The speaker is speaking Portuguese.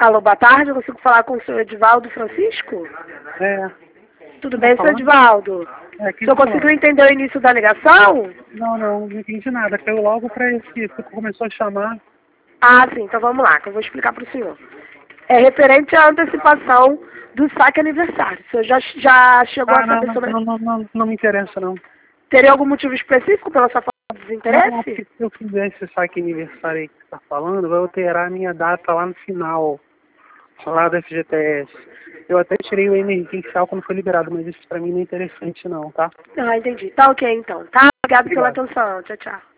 Alô, boa tarde, eu consigo falar com o senhor Edivaldo Francisco? É. Tudo bem, senhor Edivaldo? É, O senhor conseguiu entender o início da ligação? não entendi nada. Caiu logo pra esse que começou a chamar. Ah, sim, então vamos lá, que eu vou explicar para o senhor. É referente à antecipação do saque aniversário. O senhor já chegou a saber sobre... Não me interessa, não. Teria algum motivo específico pela sua falta de Não, desinteresse? porque se eu fizer esse saque aniversário aí que você tá falando, vai alterar a minha data lá no final, lá do FGTS. Eu até tirei o emergencial quando foi liberado, mas isso pra mim não é interessante não, tá? Ah, entendi. Tá ok, então. Tá, obrigado pela Obrigado. atenção. Tchau, tchau.